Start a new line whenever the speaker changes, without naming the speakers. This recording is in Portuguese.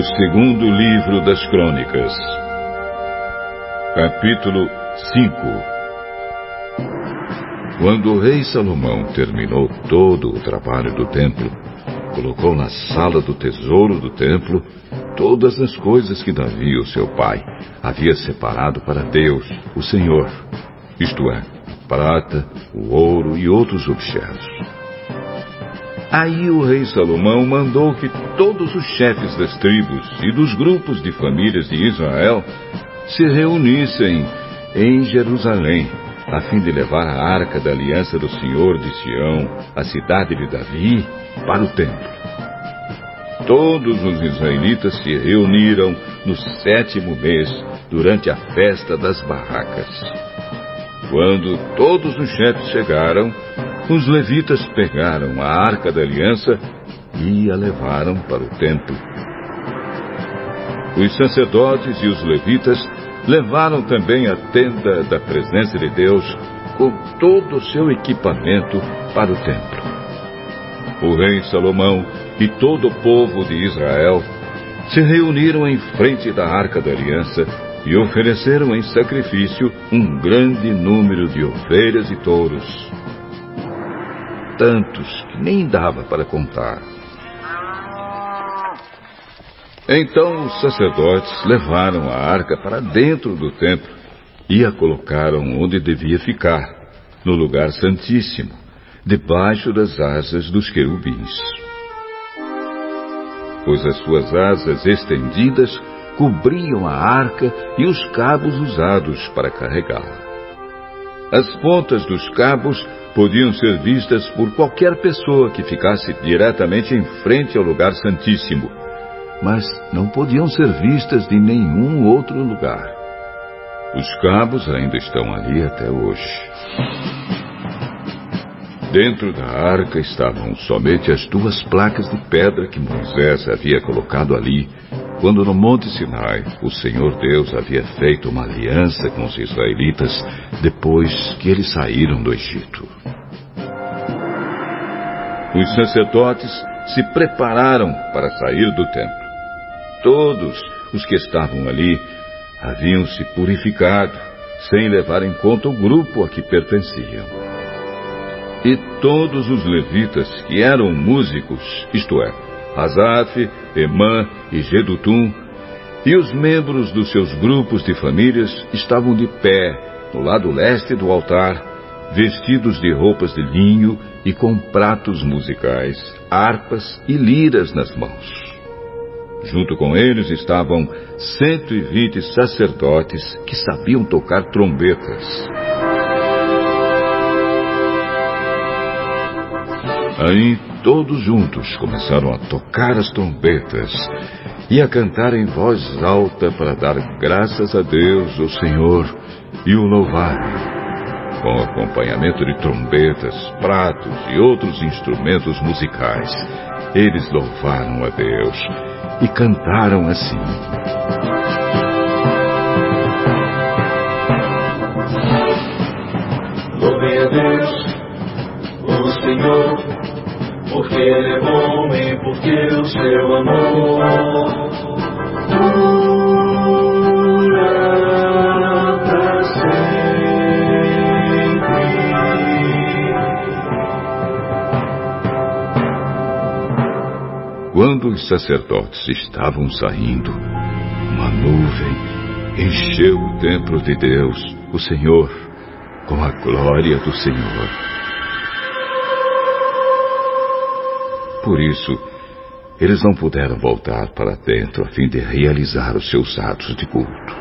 O segundo livro das Crônicas, capítulo 5. Quando o rei Salomão terminou todo o trabalho do templo, colocou na sala do tesouro do templo todas as coisas que Davi, o seu pai, havia separado para Deus, o Senhor, isto é, a prata, o ouro e outros objetos. Aí o rei Salomão mandou que todos os chefes das tribos e dos grupos de famílias de Israel se reunissem em Jerusalém, a fim de levar a arca da aliança do Senhor de Sião, a cidade de Davi, para o templo. Todos os israelitas se reuniram no 7º mês, durante a festa das barracas. Quando todos os chefes chegaram, os levitas pegaram a arca da aliança e a levaram para o templo. Os sacerdotes e os levitas levaram também a tenda da presença de Deus com todo o seu equipamento para o templo. O rei Salomão e todo o povo de Israel se reuniram em frente da arca da aliança e ofereceram em sacrifício um grande número de ovelhas e touros, tantos que nem dava para contar. Então os sacerdotes levaram a arca para dentro do templo e a colocaram onde devia ficar, no lugar santíssimo, debaixo das asas dos querubins. Pois as suas asas estendidas cobriam a arca e os cabos usados para carregá-la. As pontas dos cabos podiam ser vistas por qualquer pessoa que ficasse diretamente em frente ao lugar santíssimo, mas não podiam ser vistas de nenhum outro lugar. Os cabos ainda estão ali até hoje. Dentro da arca estavam somente as 2 placas de pedra que Moisés havia colocado ali, quando no Monte Sinai o Senhor Deus havia feito uma aliança com os israelitas depois que eles saíram do Egito. Os sacerdotes se prepararam para sair do templo. Todos os que estavam ali haviam se purificado, sem levar em conta o grupo a que pertenciam. E todos os levitas que eram músicos, isto é, Asaf, Emã e Jedutum, e os membros dos seus grupos de famílias estavam de pé, no lado leste do altar, vestidos de roupas de linho e com pratos musicais, harpas e liras nas mãos. Junto com eles estavam 120 sacerdotes que sabiam tocar trombetas. Aí todos juntos começaram a tocar as trombetas e a cantar em voz alta para dar graças a Deus, o Senhor, e o louvar. Com acompanhamento de trombetas, pratos e outros instrumentos musicais, eles louvaram a Deus e cantaram assim:
Louvem a Deus, o Senhor, porque Ele é bom e porque o seu amor dura para sempre.
Quando os sacerdotes estavam saindo, uma nuvem encheu o templo de Deus, o Senhor, com a glória do Senhor. Por isso, eles não puderam voltar para dentro a fim de realizar os seus atos de culto.